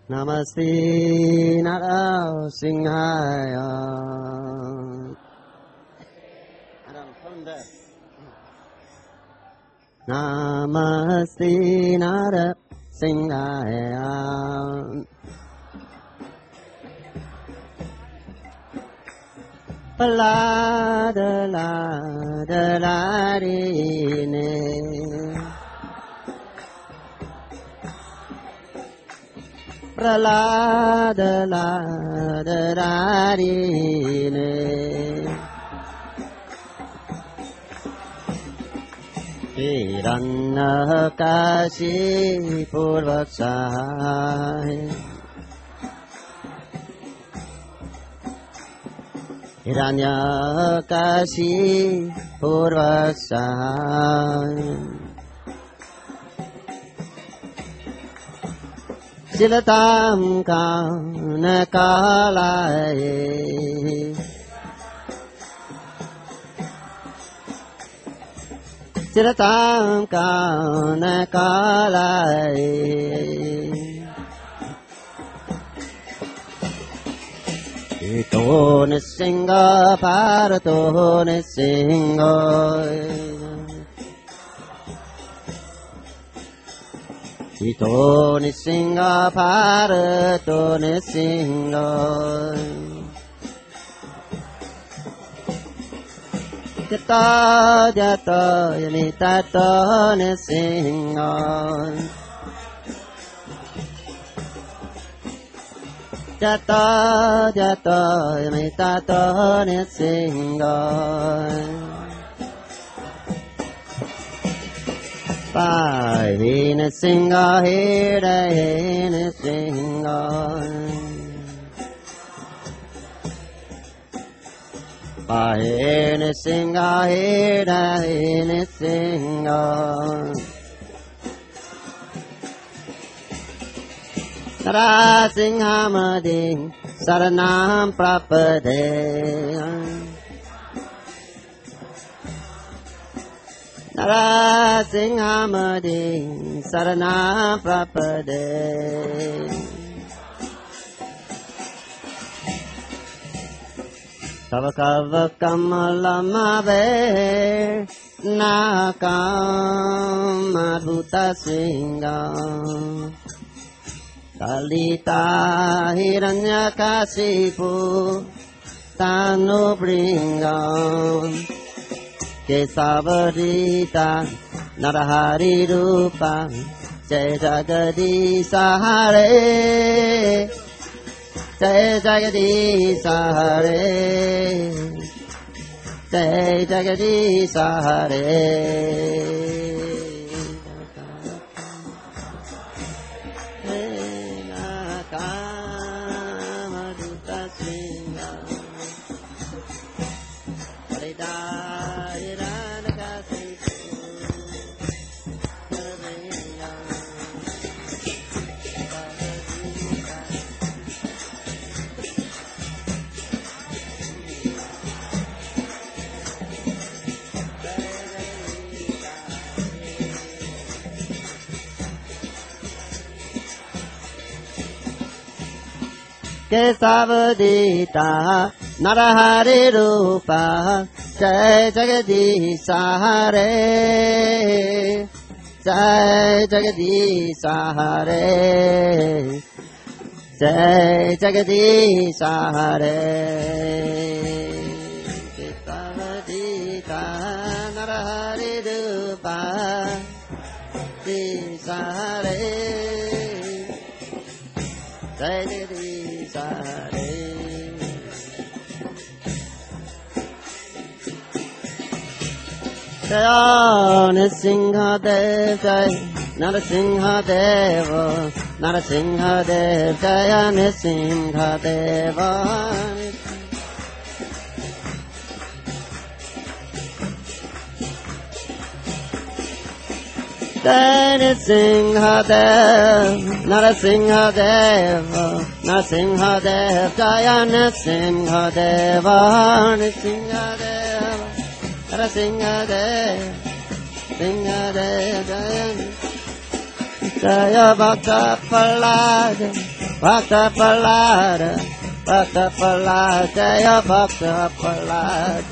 Namaste Narasimhaya. Namaste Narasimhaya. Palada la da la di ne. Pralada la da da di ne. Hiranyakashi Purvaksai. Hiranyakashi Purvaksai. Silatam Kanakalaye. Silatam Kanakalaye. Ito Nisinga Parato Nisinga. Ito Nisinga Parato Nisinga. Jata Jata Yanitato Nisinga. Jata Jata Yanitato Nisinga. Pahina Singa Hidayana Singa. Pahina Singa Hidayana Singa. Narasimhamadi Saranam Prapade. Narasimhamadi Saranam Prapade. Tavakavakammalamabe Nakam Adhuta Singa. Kalita Hiranyakasipu Tanu Bringam. Kesavadita Narahari Rupa Jai Jagadisa Hare. Jai Jagadisa Hare. Jai Jagadisa Hare. Kesavadita Narahari Rupa Jai Jagadisa Hare. Jai Jagadisa Hare. Jai Jagadisa Hare. Kesavadita Narahari Rupa Jai Hare. Jai Jagadisa Hare. Jaya Narasimhadev Jai Narasimhadev Narasimhadev Jaya Narasimhadev. Jai Narasimhadev Narasimhadev Narasimhadev Jaya Narasimhadev. Narasimhadev Narasimhadev Simhadev Jaya Jaya Bhakta Prahlada, Bhakta Prahlada, Bhakta Prahlada, Jaya Bhakta Prahlada.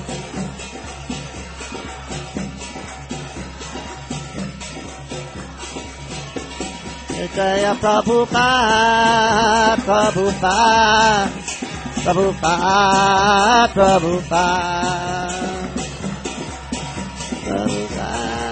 Jaya Prabhupada, Prabhupada, Prabhupada, Prabhupada, Prabhupada.